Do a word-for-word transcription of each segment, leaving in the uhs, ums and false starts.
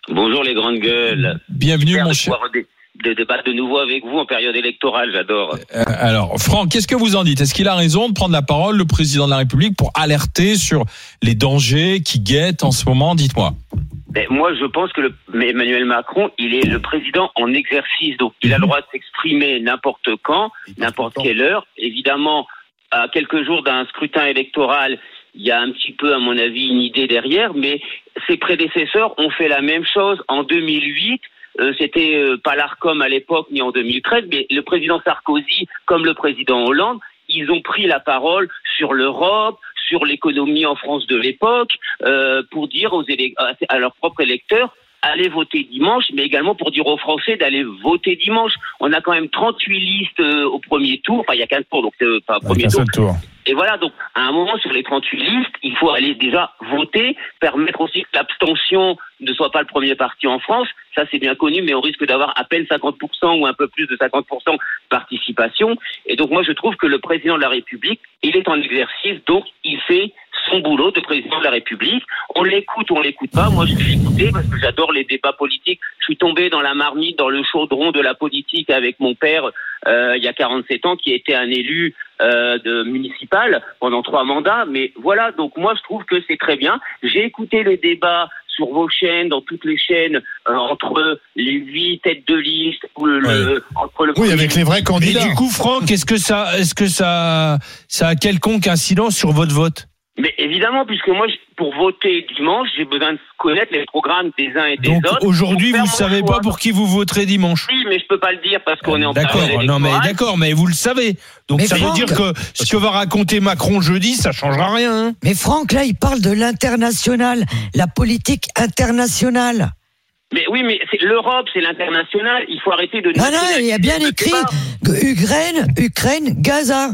Bonjour les grandes gueules. Bienvenue Super mon de cher. pouvoir dé- de débattre de nouveau avec vous en période électorale, j'adore. Euh, alors, Franck, qu'est-ce que vous en dites ? Est-ce qu'il a raison de prendre la parole, le président de la République, pour alerter sur les dangers qui guettent en ce moment ? Dites-moi. Mais moi, je pense que le, mais Emmanuel Macron, il est le président en exercice, donc il a le droit de s'exprimer n'importe quand, n'importe quelle heure. Évidemment, à quelques jours d'un scrutin électoral, il y a un petit peu, à mon avis, une idée derrière, mais ses prédécesseurs ont fait la même chose en deux mille huit. Euh, c'était euh, pas l'Arcom à l'époque, ni en deux mille treize, mais le président Sarkozy, comme le président Hollande, ils ont pris la parole sur l'Europe, sur l'économie en France de l'époque, euh, pour dire aux élec- à leurs propres électeurs, allez voter dimanche, mais également pour dire aux Français d'aller voter dimanche. On a quand même trente-huit listes euh, au premier tour, enfin il y a quinze tours, donc c'est pas au premier tour. tour. Et voilà, donc à un moment sur les trente-huit listes, il faut aller déjà voter, permettre aussi que l'abstention ne soit pas le premier parti en France. Ça c'est bien connu, mais on risque d'avoir à peine cinquante pour cent ou un peu plus de cinquante pour cent de participation. Et donc moi je trouve que le président de la République, il est en exercice, donc il fait son boulot de président de la République. On l'écoute ou on l'écoute pas. Moi je vais l'écouter parce que j'adore les débats politiques. Je suis tombé dans la marmite, dans le chaudron de la politique avec mon père euh, il y a quarante-sept ans, qui était un élu euh, de municipal pendant trois mandats. Mais voilà, donc moi je trouve que c'est très bien. J'ai écouté les débats sur vos chaînes, dans toutes les chaînes, euh, entre les huit têtes de liste, ou le, Ouais. le, entre le Oui, avec les vrais Et candidats. du coup, Franck, est-ce que ça, est-ce que ça, ça a quelconque incidence sur votre vote ? Mais évidemment, puisque moi, je- pour voter dimanche, j'ai besoin de connaître les programmes des uns et des Donc autres. aujourd'hui, pour vous ne faire mon savez choix. pas pour qui vous voterez dimanche. Oui, mais je peux pas le dire parce qu'on est en D'accord, période non mais électorale. d'accord, mais vous le savez. Donc Mais ça Franck- veut dire que ce que va raconter Macron jeudi, ça changera rien. Hein. Mais Franck, là, il parle de l'international, la politique internationale. Mais oui, mais c'est l'Europe, c'est l'international. Il faut arrêter de. Non, non, il y a bien Je sais écrit pas. Ukraine, Ukraine, Gaza.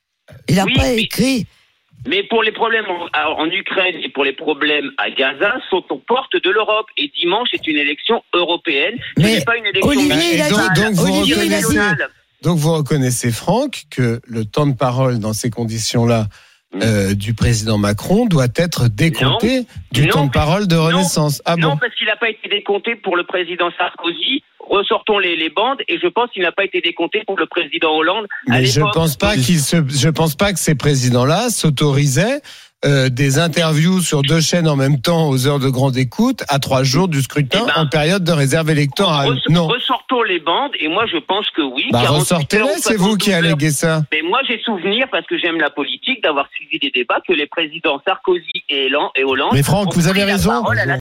Il n'a Oui, pas mais- écrit. Mais pour les problèmes en, en Ukraine et pour les problèmes à Gaza, sont aux portes de l'Europe. Et dimanche est une élection européenne. Ce Mais n'est pas une élection Olivier, il a nationale, dit- donc vous Olivier, il a dit- nationale. Donc vous reconnaissez, Franck, que le temps de parole dans ces conditions-là euh, du président Macron doit être décompté du Non, temps de mais- parole de non, Renaissance. Ah non, bon parce qu'il n'a pas été décompté pour le président Sarkozy. Ressortons les, les bandes. Et je pense qu'il n'a pas été décompté pour le président Hollande. à Mais je l'époque. pense pas qu'il se, je pense pas que ces présidents-là s'autorisaient euh, des interviews sur deux chaînes en même temps aux heures de grande écoute à trois jours du scrutin Eh ben, en période de réserve électorale. Res- Non. Ressortons les bandes. Et moi, je pense que oui. Bah quarante-huit ressortez-les, heures ou c'est vous qui soixante-douze heures. alléguez ça. Mais moi, j'ai souvenir, parce que j'aime la politique, d'avoir suivi des débats que les présidents Sarkozy et Hollande. Et Hollande Mais Franck, ont vous pris avez la raison. parole à la